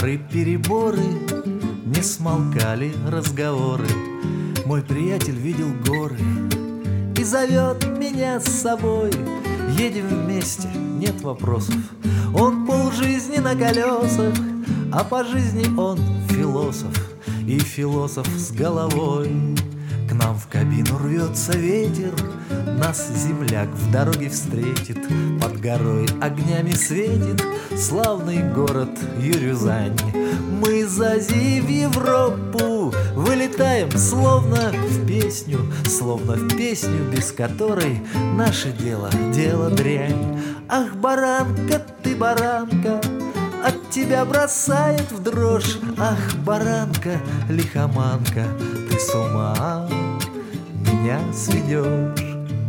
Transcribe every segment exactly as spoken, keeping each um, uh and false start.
Пары-переборы, не смолкали разговоры. Мой приятель видел горы и зовет меня с собой. Едем вместе, нет вопросов. Он полжизни на колесах, а по жизни он философ. И философ с головой. К нам в кабину рвется ветер, нас земляк в дороге встретит. Под горой огнями светит славный город Юрюзань. Мы из Азии в Европу вылетаем словно в песню, словно в песню, без которой наше дело, дело дрянь. Ах, баранка, ты баранка, от тебя бросает в дрожь. Ах, баранка, лихоманка, ты с ума меня сведешь.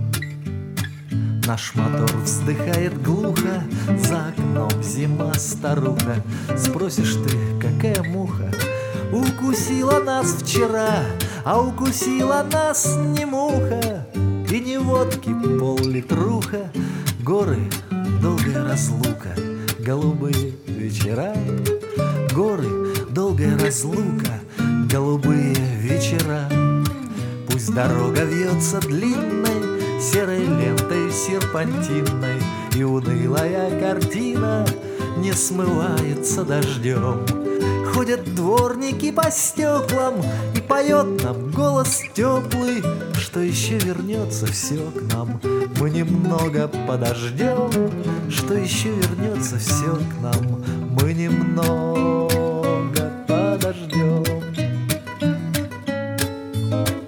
Наш мотор вздыхает глухо, за окном зима старуха. Спросишь ты, какая муха укусила нас вчера? А укусила нас не муха и не водки пол-литруха. Горы, долгая разлука, голубые вечера. Горы, долгая разлука, голубые вечера. Пусть дорога вьется длинной, серой лентой серпантинной, и унылая картина не смывается дождем. Ходят дворники по стеклам, и поет нам голос теплый, что еще вернется все к нам. Мы немного подождем, что еще вернется все к нам. Мы немного подождем.